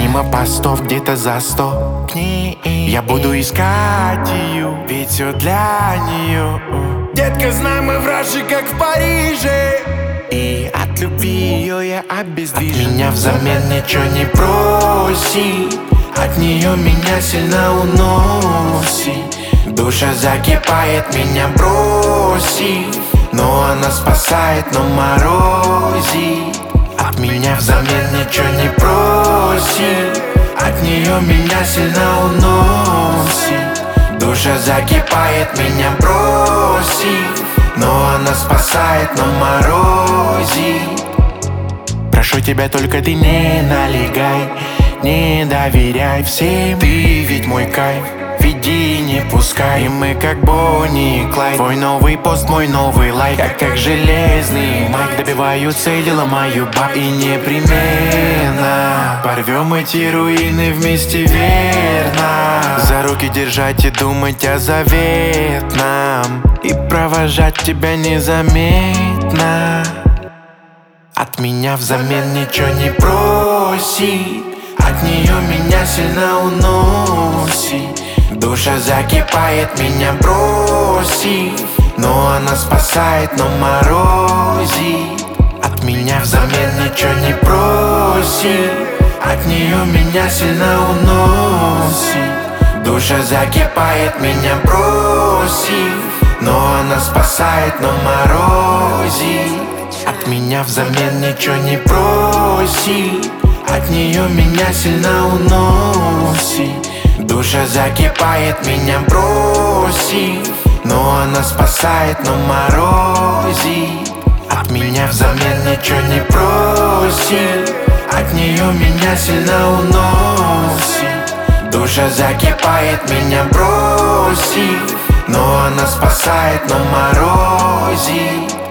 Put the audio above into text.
Мимо постов где-то за 100 к ней я буду искать ее, ведь все для нее. Детка, знай, мы вражи, как в Париже. И от любви ее я обездвижен. От меня взамен ничего не проси, от нее меня сильно уносит. Душа закипает, меня бросит, но она спасает, но морозит. От меня взамен ничего не просит, от нее меня сильно уносит. Душа закипает, меня бросит, но она спасает, но морозит. Прошу тебя, только ты не налегай, не доверяй всем, ты ведь мой кайф. Веди, не пускай, и мы как Бонни и Клайд. Твой новый пост, мой новый лайк, как железный майк. Добиваю цели, ломаю баб и непременно порвем эти руины вместе, верно. За руки держать и думать о заветном, и провожать тебя незаметно. От меня взамен ничего не просит, от нее меня сильно уносит. Душа закипает, меня бросит, но она спасает, но морозит. От меня взамен ничего не просит, от нее меня сильно уносит. Душа закипает, меня бросит, но она спасает, но морозит. От меня взамен ничего не просит, от нее меня сильно уносит. Душа закипает, меня бросит, но она спасает, но морозит. От меня взамен ничего не просит, от нее меня сильно уносит. Душа закипает, меня бросит, но она спасает, но морозит.